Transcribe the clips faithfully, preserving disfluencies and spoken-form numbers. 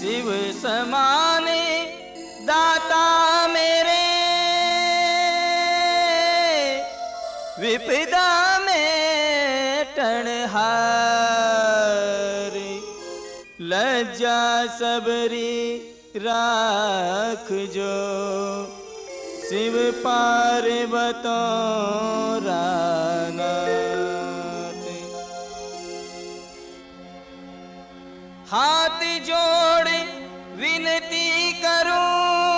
शिव समाने दाता मेरे, विपदा में टणहारी, लज्जा सबरी राख जो, शिव पार्वतों रानाथ। हाथ जोड़ विनती करूं,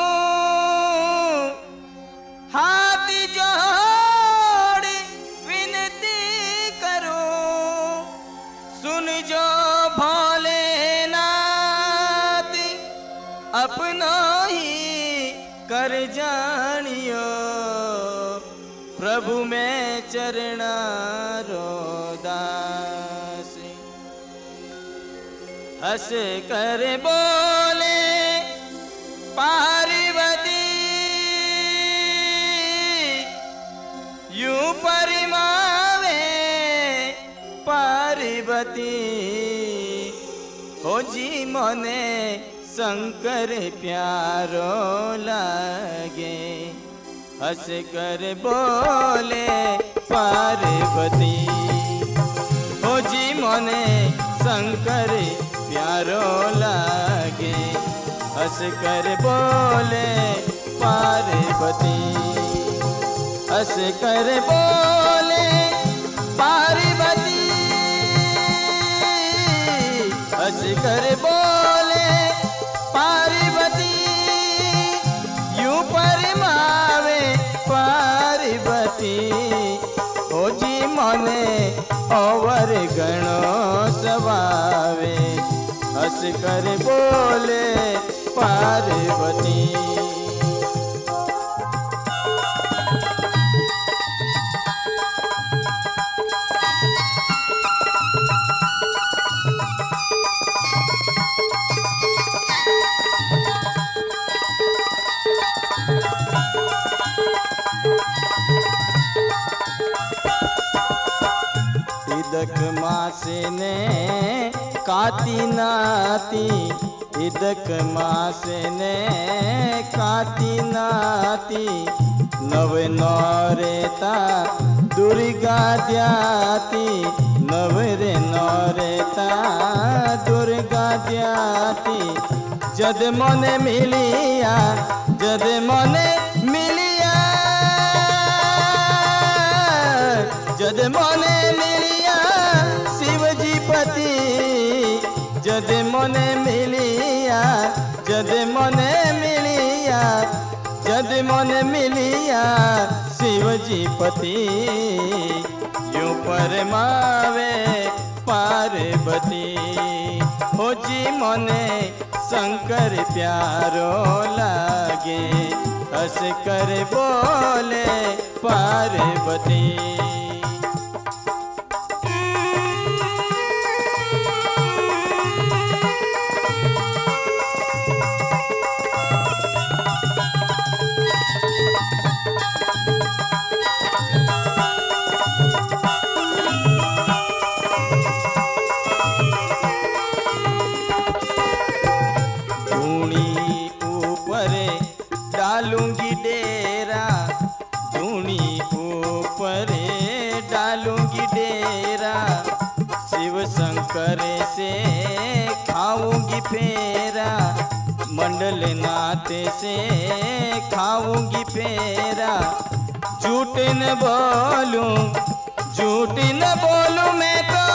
हाथ जोड़ विनती करूं, सुन जो भोलेनाथ, अपना ही कर जानियो, प्रभु में चरणा रोदास। हंस कर बोले पार्वती, यूं परिमावे पार्वती, हो जी मने शंकर प्यारो लागे। हंस कर बोले पार्वती, हो जी मने शंकर प्यारो लागे। हंस कर बोले पार्वती, हंस कर बोले पार्वती, हंस कर बोले पार्वती, यूं परमावे पार्वती, हो जी मने और गणो सवावे। हंस कर बोले पार्वती। इदक मासे ने काती नाती, इदक मासे ने काती नाती, नव नौरेता दुर्गा द्याती, नव रे नौरेता दुर्गा द्याती। जद मने मिलिया, जद मने मिलिया, जद मने मिलिया शिवजी पति, जद मने मिलिया, जद मने मिलिया, जद मने मिलिया शिवजी पति, यूं परमावे पार्वती, हो जी मने शंकर प्यारो लागे। हंस कर बोले पार्वती। डालूंगी डेरा, धूनी ऊपरे डालूंगी डेरा, शिव शंकर से खाऊंगी फेरा, मंडल नाते से खाऊंगी फेरा। झूठ न बोलूं, झूठ न बोलूं मैं तो,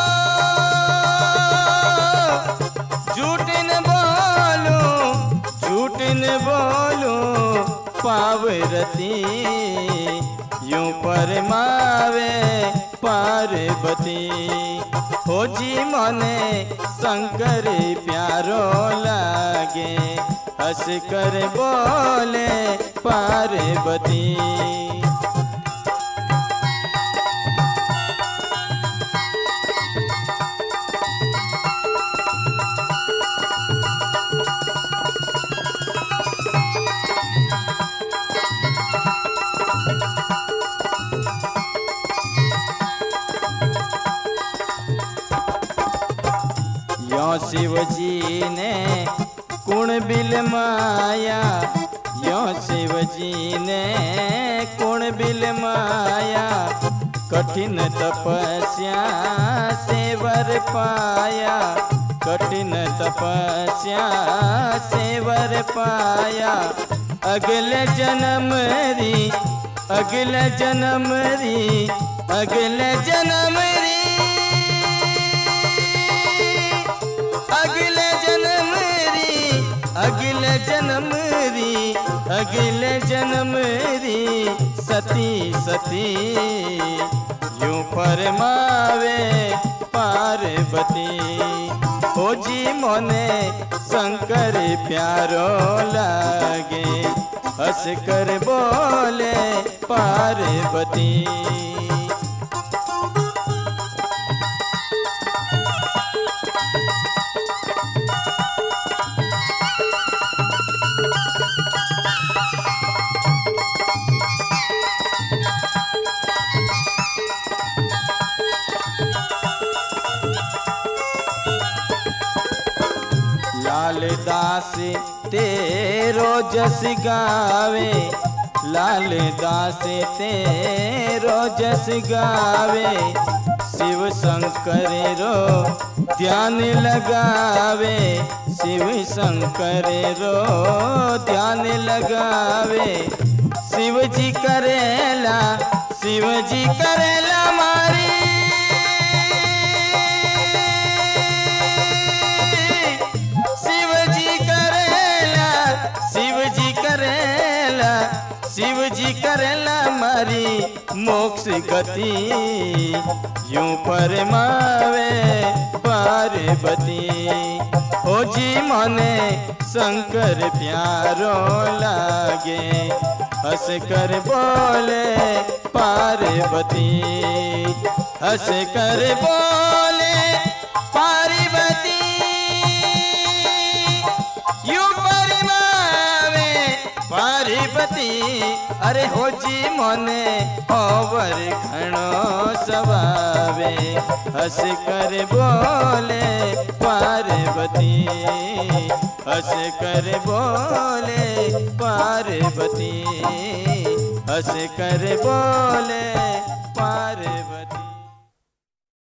झूठ न बोलूं, झूठ न बोलूं पार्वती, यूं परमावे पार्वती, हो जी मने शंकर प्यारो लागे। हंस कर बोले पार्वती। शिव जी ने कुण बिल माया यो शिव जी ने कुण बिल माया कठिन तपस्या से वर पाया कठिन तपस्या से वर पाया अगले जन्म री अगले जन्म री अगले जन्म री अगले जन्म री अगले जन्म री अगले जन्म री सती सती यूं फरमावे पार्वती ओ जी मोने शंकर प्यारो लागे हंस कर बोले पार्वती। लाल दास तेरो जस गावे लाल दास तेरो जस गावे शिव शंकर रो ध्यान लगावे शिव शंकर रो ध्यान लगावे शिव जी करेला शिव जी करेला मारी शिव जी करेला मारी मोक्ष गति यूं फरमावे पार्वती ओ जी मने शंकर प्यारो लागे हंस कर बोले पार्वती हंस कर बोले पार्वती यूं फरमावे पार्वती अरे हो जी मोने होवर घणो सवावे हंस कर बोले पार्वती हंस कर बोले पार्वती हंस कर बोले पार्वती।